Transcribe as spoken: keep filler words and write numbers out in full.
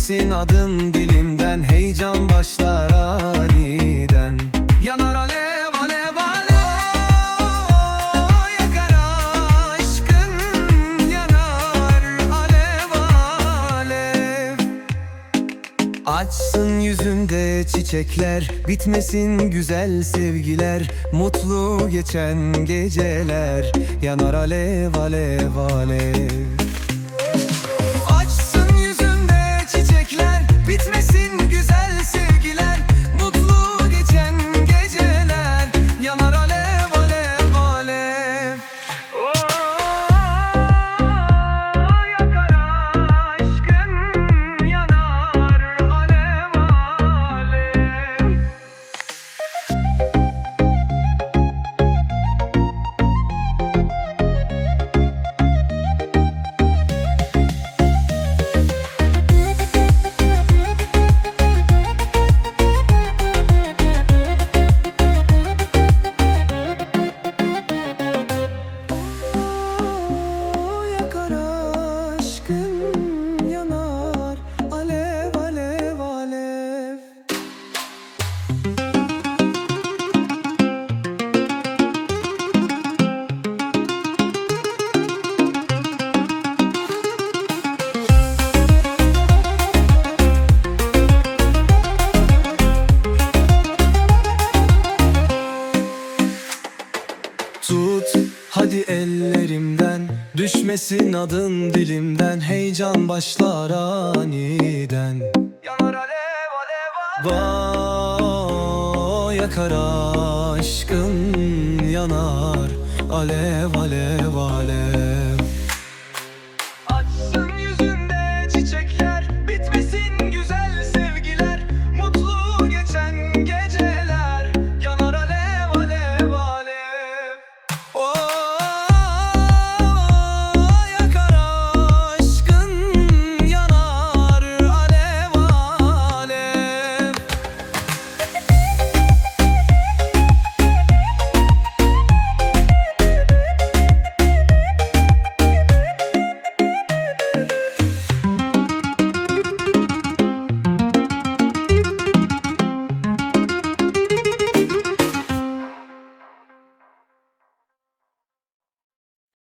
Düşmesin adın dilimden, heyecan başlar aniden. Yanar alev alev alev, yakar aşkın, yanar alev alev. Açsın yüzünde çiçekler, bitmesin güzel sevgiler, mutlu geçen geceler, yanar alev alev alev. Açsın yüzünde çiçekler, bitmesin güzel sevgiler, mutlu geçen geceler, yanar alev alev alev. Oh, yakar aşkın, yanar alev alev. Yakar aşkın, yanar alev alev alev. Tut hadi ellerimden, düşmesin adın dilimden, heyecan başlar aniden. Yanar alev alev alev, yakar aşkın, yanar alev alev alev.